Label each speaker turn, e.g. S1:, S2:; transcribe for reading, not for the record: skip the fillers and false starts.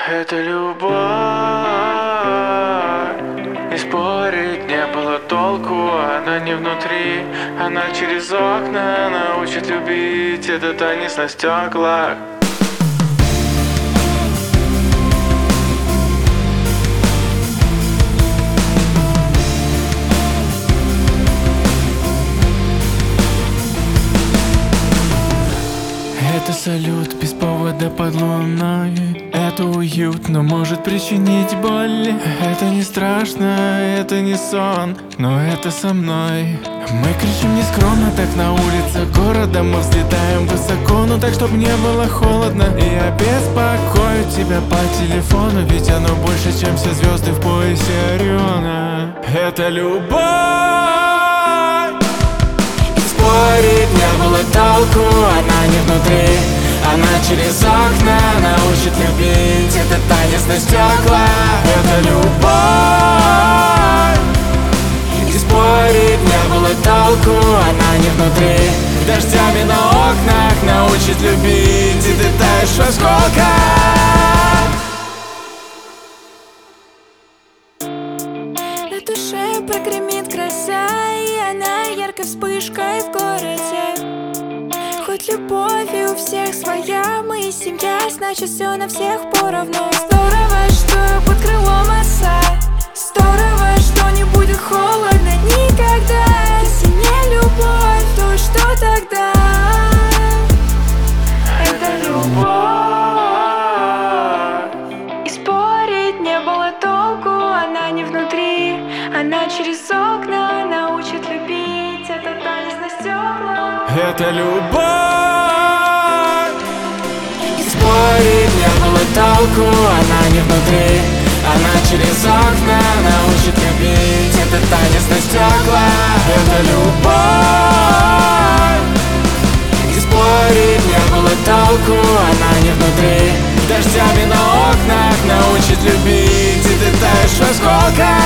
S1: Это любовь, и спорить не было толку. Она не внутри, она через окна научит любить. Это танец на стеклах. Это салют без повода под луной. Это уют, но может причинить боль. Это не страшно, это не сон, но это со мной. Мы кричим нескромно так на улице города. Мы взлетаем высоко, но так, чтоб не было холодно. И я беспокою тебя по телефону, ведь оно больше, чем все звезды в поясе Ориона. Это любовь. Спорить не было толку, она не внутри, она через окна научит любить. Это танец на стеклах, это любовь. И спорить не было толку, она не внутри, дождями на окнах научит любить. И ты таешь в осколках.
S2: На душе прогремит гроза, и она яркой вспышкой в городе. Хоть любовь и у всех своя, мы и семья, значит все на всех поровну. Здорово, что под крылом отца, здорово, что не будет холодно никогда. Если не любовь, то что тогда? Это любовь. И спорить не было толку, она не внутри, она через окна научит любить. Это танец на стеклах.
S1: Это любовь. И спорить не было толку, она не внутри, она через окна научит любить. Это танец на стеклах. Это любовь. И спорить не было толку, она не внутри, дождями на окнах научит любить. И ты таешь в осколках.